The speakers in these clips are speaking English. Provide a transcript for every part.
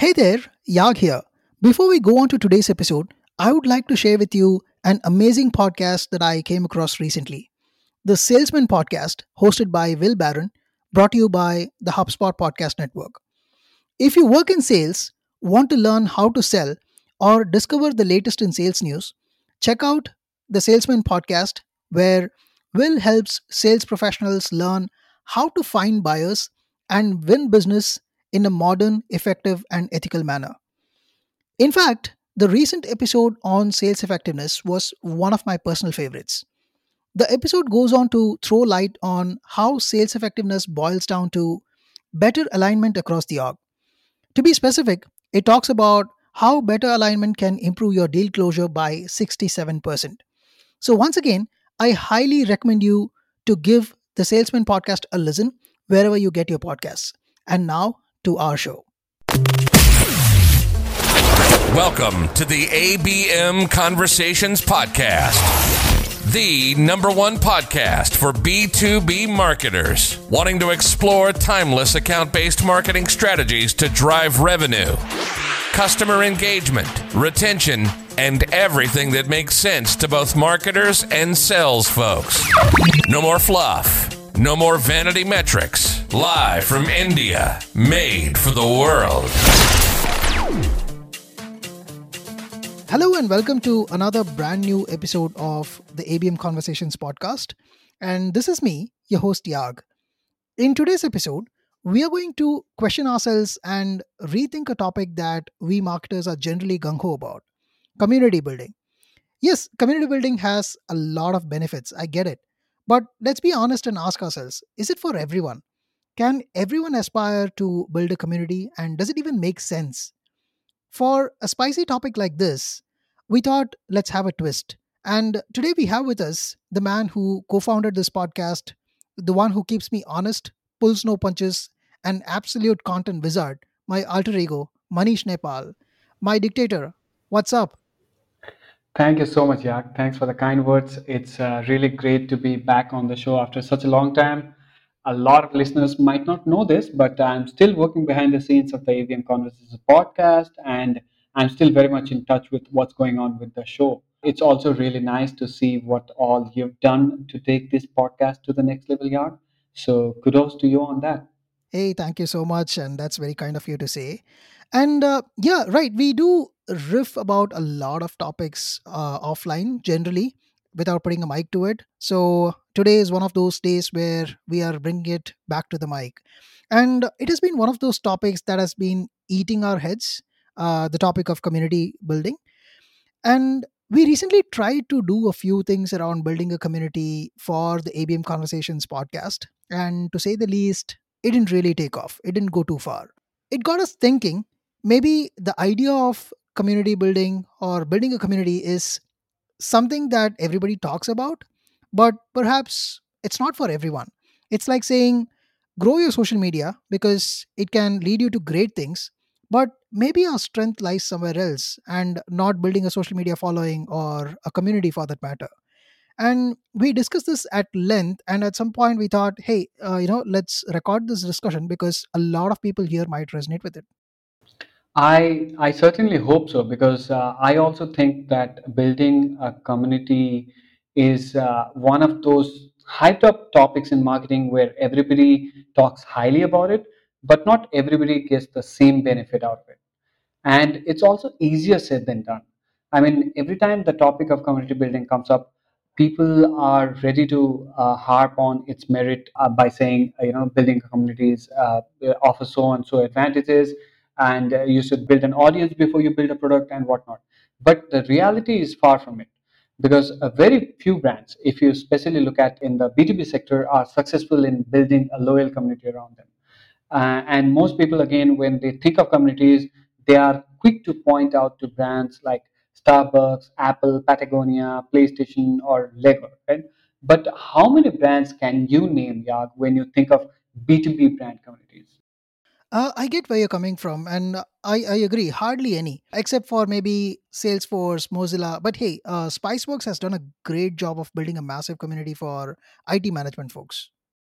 Hey there, Yag here. Before we go on to today's episode, I would like to share with you an amazing podcast that I came across recently. The Salesman Podcast, hosted by Will Barron, brought to you by the HubSpot Podcast Network. If you work in sales, want to learn how to sell, or discover the latest in sales news, check out the Salesman Podcast, where Will helps sales professionals learn how to find buyers and win business in a modern, effective, and ethical manner. In fact, the recent episode on sales effectiveness was one of my personal favorites. The episode goes on to throw light on how sales effectiveness boils down to better alignment across the org. To be specific, it talks about how better alignment can improve your deal closure by 67%. So, once again, I highly recommend you to give the Salesman podcast a listen wherever you get your podcasts. And now to our show. Welcome to the ABM Conversations Podcast, the number one podcast for B2B marketers wanting to explore timeless account-based marketing strategies to drive revenue, customer engagement, retention, and everything that makes sense to both marketers and sales folks. No more fluff. No more vanity metrics. Live from India. Made for the world. Hello and welcome to another brand new episode of the ABM Conversations podcast. And this is me, your host Yag. In today's episode, we are going to question ourselves and rethink a topic that we marketers are generally gung ho about: community building. Yes, community building has a lot of benefits, I get it. But let's be honest and ask ourselves, is it for everyone? Can everyone aspire to build a community, and does it even make sense? For a spicy topic like this, we thought let's have a twist. And today we have with us the man who co founded this podcast, the one who keeps me honest, pulls no punches, an absolute content wizard, my alter ego, Manish Nepal, my dictator. What's up? Thank you so much, Yak. Thanks for the kind words. It's really great to be back on the show after such a long time. A lot of listeners might not know this, but I'm still working behind the scenes of the AVM Conversations podcast, and I'm still very much in touch with what's going on with the show. It's also really nice to see what all you've done to take this podcast to the next level, Yak. So kudos to you on that. Hey, thank you so much. And that's very kind of you to say. And yeah, right. We do riff about a lot of topics offline generally without putting a mic to it. So today is one of those days where we are bringing it back to the mic. And it has been one of those topics that has been eating our heads, the topic of community building. And we recently tried to do a few things around building a community for the ABM Conversations podcast. And to say the least, it didn't really take off. It didn't go too far. It got us thinking maybe the idea of community building or building a community is something that everybody talks about, but perhaps it's not for everyone. It's like saying, grow your social media because it can lead you to great things, but maybe our strength lies somewhere else and not building a social media following or a community for that matter. And we discussed this at length, and at some point we thought, hey, let's record this discussion because a lot of people here might resonate with it. I certainly hope so because I also think that building a community is one of those hyped up topics in marketing where everybody talks highly about it, but not everybody gets the same benefit out of it. And it's also easier said than done. I mean, every time the topic of community building comes up, people are ready to harp on its merit by saying, building communities offers so and so advantages, and you should build an audience before you build a product and whatnot. But the reality is far from it because very few brands, if you especially look at in the B2B sector, are successful in building a loyal community around them. And most people, again, when they think of communities, they are quick to point out to brands like Starbucks, Apple, Patagonia, PlayStation, or Lego, right? But how many brands can you name, Yag, when you think of B2B brand communities? I get where you're coming from, and I agree. Hardly any, except for maybe Salesforce, Mozilla. But hey, Spiceworks has done a great job of building a massive community for IT management folks.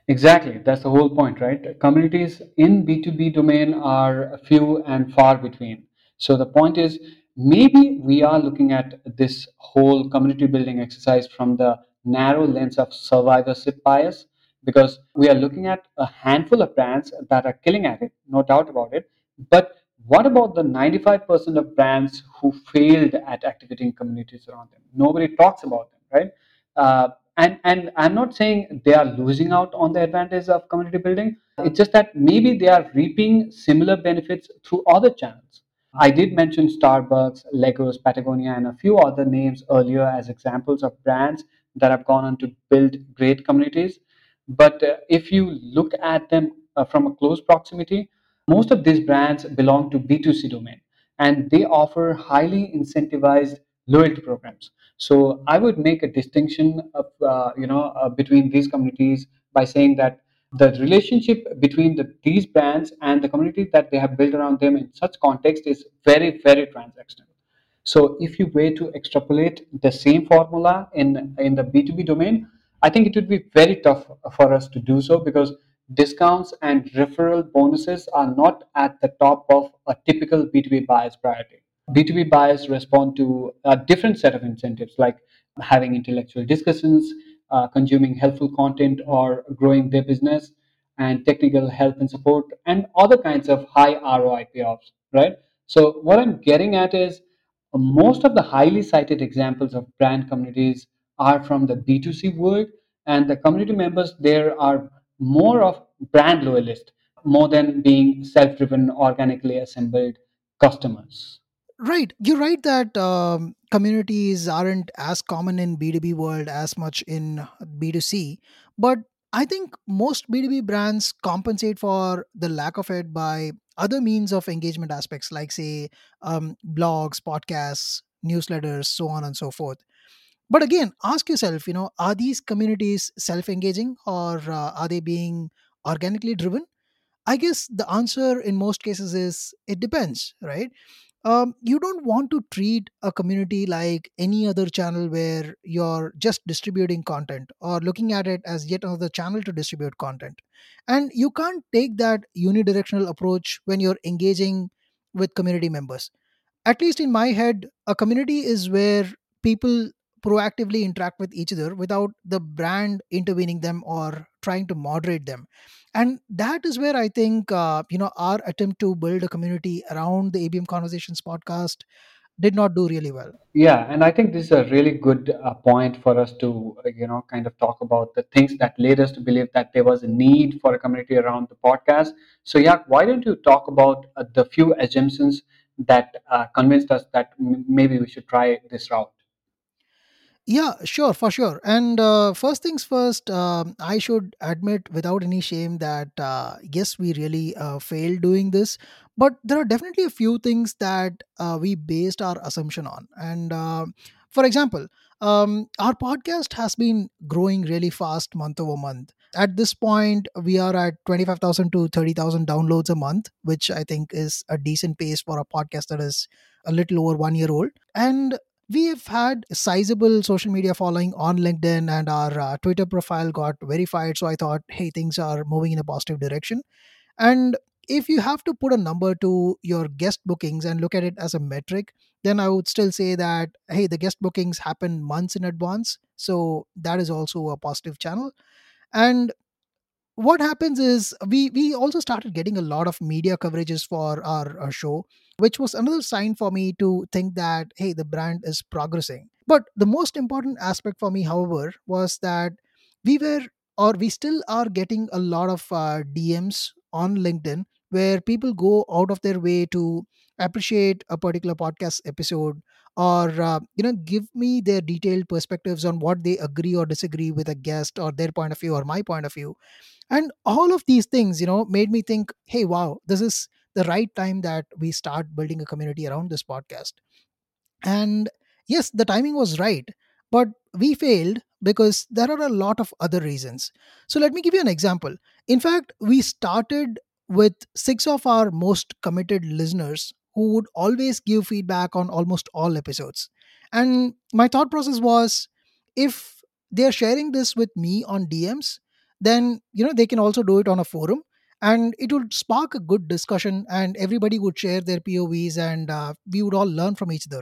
Exactly, that's the whole point, right? Communities in B2B domain are few and far between. So the point is, maybe we are looking at this whole community building exercise from the narrow lens of survivorship bias, because we are looking at a handful of brands that are killing at it, no doubt about it. But what about the 95% of brands who failed at activating communities around them? Nobody talks about them, right? Uh, and I'm not saying they are losing out on the advantage of community building. It's just that maybe they are reaping similar benefits through other channels. I did mention Starbucks, Legos, Patagonia, and a few other names earlier as examples of brands that have gone on to build great communities. But if you look at them from a close proximity, most of these brands belong to B2C domain, and they offer highly incentivized loyalty programs. So I would make a distinction of between these communities by saying that the relationship between these brands and the community that they have built around them in such context is very, very transactional. So if you were to extrapolate the same formula in the B2B domain, I think it would be very tough for us to do so, because discounts and referral bonuses are not at the top of a typical B2B buyer's priority. B2B buyers respond to a different set of incentives, like having intellectual discussions, consuming helpful content, or growing their business, and technical help and support, and other kinds of high ROI payoffs, right? So, what I'm getting at is most of the highly cited examples of brand communities are from the B2C world, and the community members there are more of brand loyalists, more than being self driven, organically assembled customers. Right. You're right that communities aren't as common in B2B world as much in B2C. But I think most B2B brands compensate for the lack of it by other means of engagement aspects, like, say, blogs, podcasts, newsletters, so on and so forth. But again, ask yourself, are these communities self engaging, or are they being organically driven? I guess the answer in most cases is it depends, right? You don't want to treat a community like any other channel where you're just distributing content or looking at it as yet another channel to distribute content. And you can't take that unidirectional approach when you're engaging with community members. At least in my head, a community is where people proactively interact with each other without the brand intervening them or trying to moderate them. And that is where I think our attempt to build a community around the ABM Conversations podcast did not do really well. Yeah, and I think this is a really good point for us to, kind of talk about the things that led us to believe that there was a need for a community around the podcast. So, yeah, why don't you talk about the few assumptions that convinced us that maybe we should try this route? Yeah, sure, for sure. And first things first, I should admit without any shame that yes, we really failed doing this. But there are definitely a few things that we based our assumption on. And for example, our podcast has been growing really fast month over month. At this point, we are at 25,000 to 30,000 downloads a month, which I think is a decent pace for a podcast that is a little over 1 year old. And we have had a sizable social media following on LinkedIn, and our Twitter profile got verified. So I thought, hey, things are moving in a positive direction. And if you have to put a number to your guest bookings and look at it as a metric, then I would still say that, hey, the guest bookings happen months in advance. So that is also a positive channel. And what happens is we also started getting a lot of media coverages for our show, which was another sign for me to think that, hey, the brand is progressing. But the most important aspect for me, however, was that we were we still are getting a lot of DMs on LinkedIn where people go out of their way to appreciate a particular podcast episode, or give me their detailed perspectives on what they agree or disagree with a guest, or their point of view or my point of view. And all of these things made me think, hey, wow, this is the right time that we start building a community around this podcast. And yes, the timing was right, but we failed because there are a lot of other reasons. So let me give you an example. In fact, we started with six of our most committed listeners who would always give feedback on almost all episodes. And my thought process was, if they're sharing this with me on DMs, then they can also do it on a forum, and it would spark a good discussion, and everybody would share their povs, and we would all learn from each other.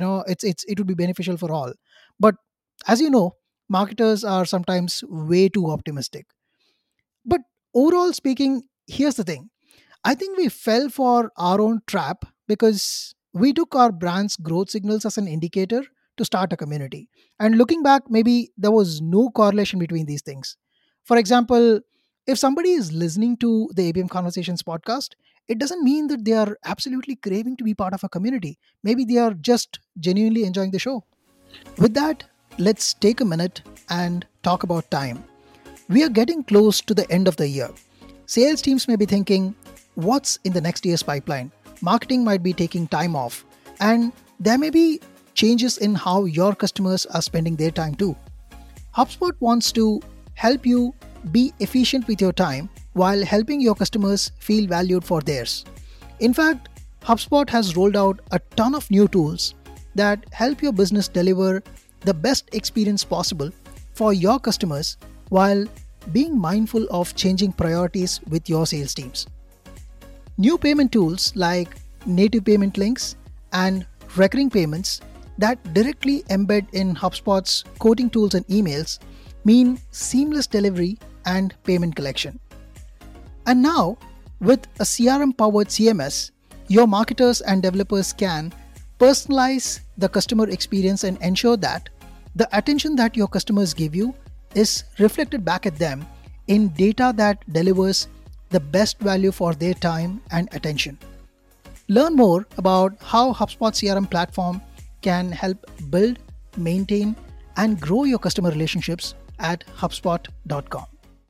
It would be beneficial for all. But as you know, marketers are sometimes way too optimistic. But overall speaking, here's the thing. I think we fell for our own trap because we took our brand's growth signals as an indicator to start a community. And looking back, maybe there was no correlation between these things. For example, if somebody is listening to the ABM Conversations podcast, it doesn't mean that they are absolutely craving to be part of a community. Maybe they are just genuinely enjoying the show. With that, let's take a minute and talk about time. We are getting close to the end of the year. Sales teams may be thinking, what's in the next year's pipeline? Marketing might be taking time off, and there may be changes in how your customers are spending their time too. HubSpot wants to help you be efficient with your time while helping your customers feel valued for theirs. In fact, HubSpot has rolled out a ton of new tools that help your business deliver the best experience possible for your customers while being mindful of changing priorities with your sales teams. New payment tools like native payment links and recurring payments that directly embed in HubSpot's quoting tools and emails mean seamless delivery and payment collection. And now, with a CRM powered CMS, your marketers and developers can personalize the customer experience and ensure that the attention that your customers give you is reflected back at them in data that delivers the best value for their time and attention. Learn more about how HubSpot CRM platform can help build, maintain, and grow your customer relationships at hubspot.com.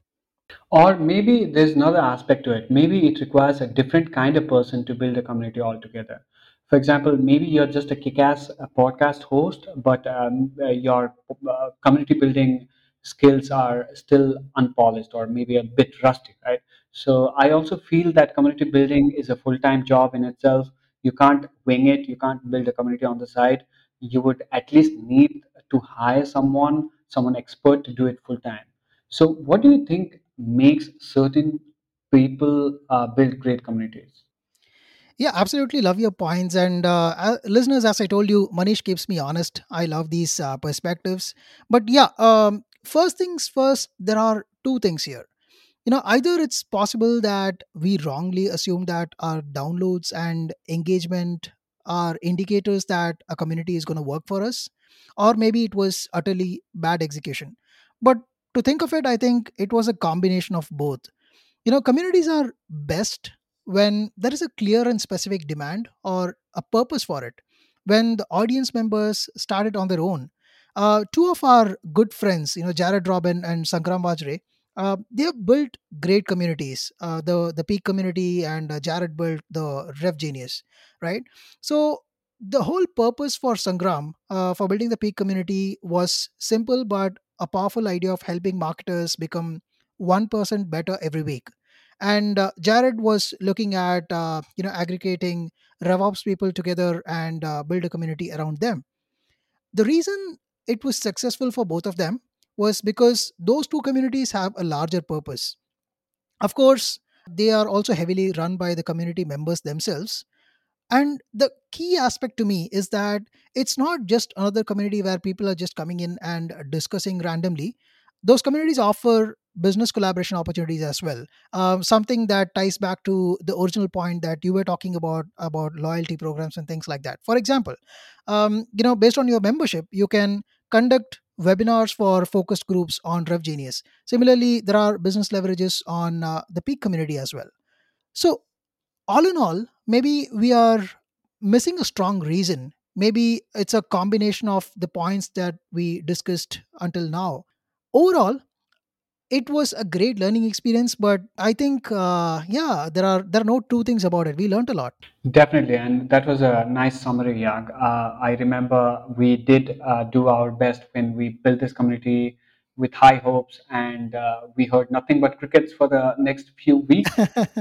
Or maybe there's another aspect to it. Maybe it requires a different kind of person to build a community altogether. For example, maybe you're just a kick-ass podcast host, but your community building skills are still unpolished or maybe a bit rusty, right? So I also feel that community building is a full-time job in itself. You can't wing it. You can't build a community on the side. You would at least need to hire someone expert to do it full time. So, what do you think makes certain people build great communities? Yeah, absolutely love your points. And listeners, as I told you, Manish keeps me honest. I love these perspectives. But yeah, first things first, there are two things here. Either it's possible that we wrongly assume that our downloads and engagement are indicators that a community is going to work for us, or maybe it was utterly bad execution. But to think of it, I think it was a combination of both. Communities are best when there is a clear and specific demand or a purpose for it. When the audience members started on their own, two of our good friends, Jared Robin and Sangram Vajre, they have built great communities. The Peak community, and Jared built the Rev Genius, right? So the whole purpose for Sangram, for building the Peak community, was simple but a powerful idea of helping marketers become 1% better every week. And Jared was looking at aggregating RevOps people together and build a community around them. The reason it was successful for both of them was because those two communities have a larger purpose. Of course, they are also heavily run by the community members themselves, and the key aspect to me is that it's not just another community where people are just coming in and discussing randomly. Those communities offer business collaboration opportunities as well. Something that ties back to the original point that you were talking about loyalty programs and things like that. For example, based on your membership, you can conduct webinars for focused groups on RevGenius. Similarly, there are business leverages on the Peak community as well. So all in all, maybe we are missing a strong reason. Maybe it's a combination of the points that we discussed until now. Overall, it was a great learning experience, but I think, yeah, there are no two things about it. We learned a lot. Definitely, and that was a nice summary, Yag. I remember we did do our best when we built this community with high hopes, and we heard nothing but crickets for the next few weeks.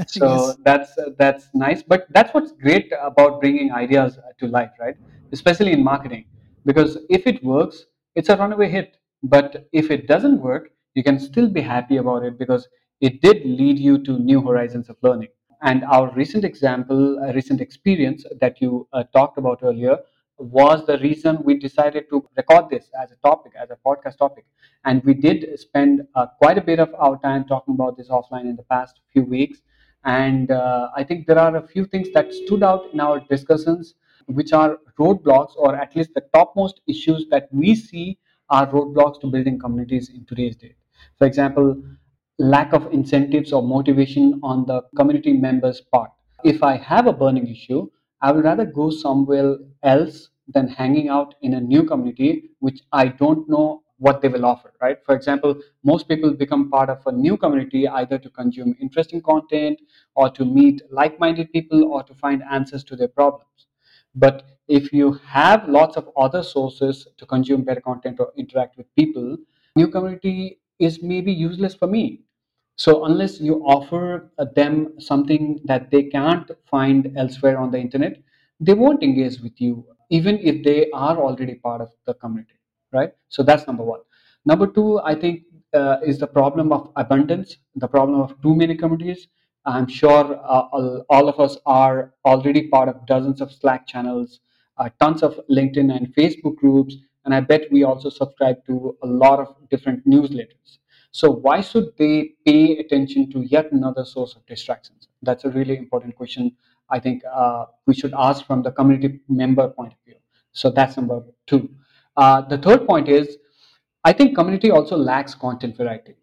So Yes. that's nice. But that's what's great about bringing ideas to life, right? Especially in marketing, because if it works, it's a runaway hit. But if it doesn't work, you can still be happy about it because it did lead you to new horizons of learning. And our recent example, a recent experience that you talked about earlier, was the reason we decided to record this as a topic, as a podcast topic. And we did spend quite a bit of our time talking about this offline in the past few weeks. And I think there are a few things that stood out in our discussions, which are roadblocks, or at least the topmost issues that we see are roadblocks to building communities in today's day. For example, lack of incentives or motivation on the community members' part. If I have a burning issue, I would rather go somewhere else than hanging out in a new community which I don't know what they will offer, right? For example, most people become part of a new community either to consume interesting content or to meet like minded people or to find answers to their problems. But if you have lots of other sources to consume better content or interact with people, new community is maybe useless for me. So unless you offer them something that they can't find elsewhere on the internet, they won't engage with you, even if they are already part of the community, right? So that's number one. Number two, I think, is the problem of abundance, the problem of too many communities. I'm sure all of us are already part of dozens of Slack channels, tons of LinkedIn and Facebook groups, and I bet we also subscribe to a lot of different newsletters. So why should they pay attention to yet another source of distractions? That's a really important question. I think we should ask from the community member point of view. So that's number two. The third point is I think community also lacks content variety.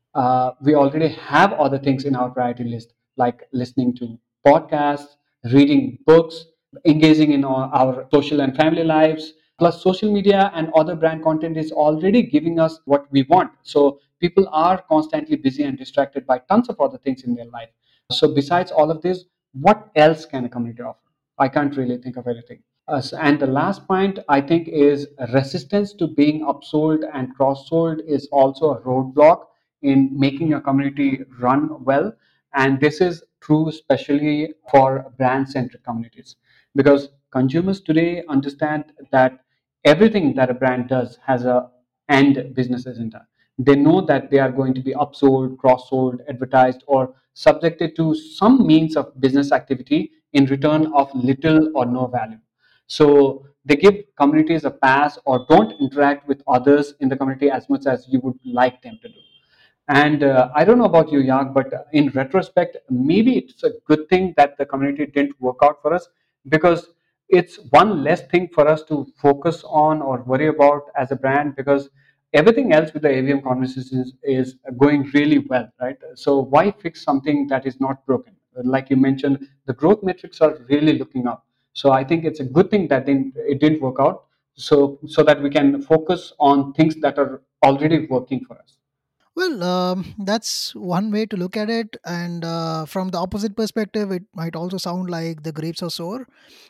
We already have other things in our priority list, like listening to podcasts, reading books, engaging in our social and family lives. Plus, social media and other brand content is already giving us what we want. So, people are constantly busy and distracted by tons of other things in their life. So, besides all of this, what else can a community offer? I can't really think of anything. And the last point I think is resistance to being upsold and cross-sold is also a roadblock in making your community run well. And this is true especially for brand-centric communities because consumers today understand that everything that a brand does has a end business agenda. They know that they are going to be upsold, cross-sold, advertised, or subjected to some means of business activity in return of little or no value. So they give communities a pass or don't interact with others in the community as much as you would like them to do. And I don't know about you, Yag, but in retrospect, maybe it's a good thing that the community didn't work out for us because it's one less thing for us to focus on or worry about as a brand because everything else with the AVM conversations is going really well, right? So why fix something that is not broken? Like you mentioned, the growth metrics are really looking up. So I think it's a good thing that it didn't work out. So that we can focus on things that are already working for us. Well, that's one way to look at it. And from the opposite perspective, it might also sound like the grapes are sour.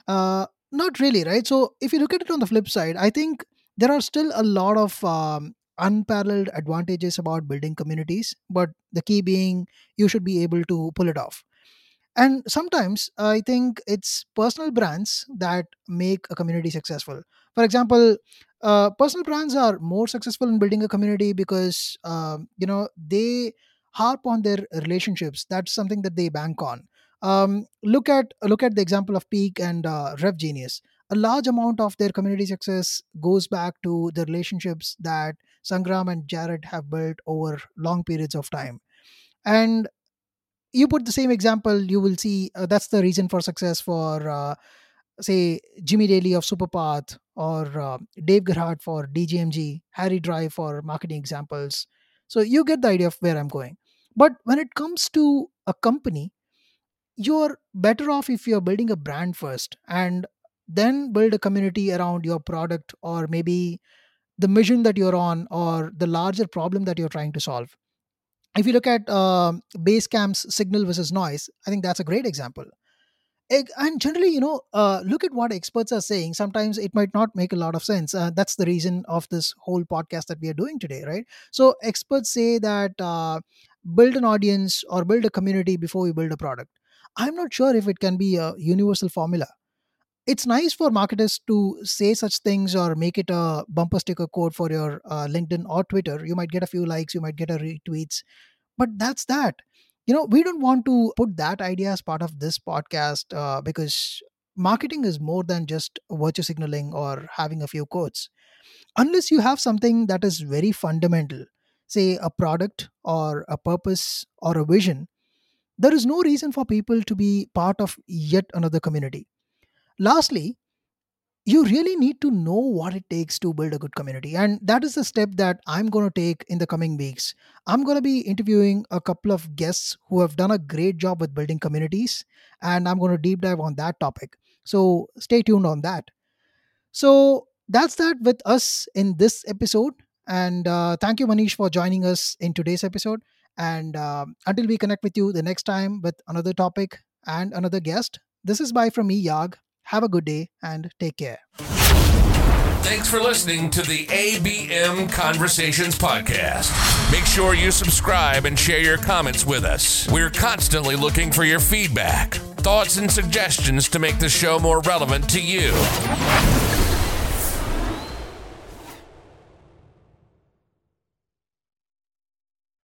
Not really, right? So, if you look at it on the flip side, I think there are still a lot of unparalleled advantages about building communities. But the key being you should be able to pull it off. And sometimes I think it's personal brands that make a community successful. For example, personal brands are more successful in building a community because they harp on their relationships. That's something that they bank on. Look at the example of Peak and Rev Genius. A large amount of their community success goes back to the relationships that Sangram and Jared have built over long periods of time. And you put the same example, you will see that's the reason for success for say Jimmy Daly of Superpath, or Dave Gerhardt for DGMG, Harry Drive for marketing examples. So you get the idea of where I'm going. But when it comes to a company, you're better off if you're building a brand first and then build a community around your product, or maybe the mission that you're on, or the larger problem that you're trying to solve. If you look at Basecamp's signal versus noise, I think that's a great example. And generally, look at what experts are saying. Sometimes it might not make a lot of sense. That's the reason of this whole podcast that we are doing today, right? So experts say that build an audience or build a community before you build a product. I'm not sure if it can be a universal formula. It's nice for marketers to say such things or make it a bumper sticker quote for your LinkedIn or Twitter. You might get a few likes, you might get a retweets, but that's that. We don't want to put that idea as part of this podcast, because marketing is more than just virtue signaling or having a few quotes. Unless you have something that is very fundamental, say a product or a purpose or a vision, there is no reason for people to be part of yet another community. Lastly, you really need to know what it takes to build a good community, and that is the step that I'm going to take in the coming weeks. I'm going to be interviewing a couple of guests who have done a great job with building communities, and I'm going to deep dive on that topic. So stay tuned on that. So that's that with us in this episode. And thank you, Manish, for joining us in today's episode. And until we connect with you the next time with another topic and another guest, this is bye from me, Yag. Have a good day and take care. Thanks for listening to the ABM Conversations podcast. Make sure you subscribe and share your comments with us. We're constantly looking for your feedback, thoughts, and suggestions to make the show more relevant to you.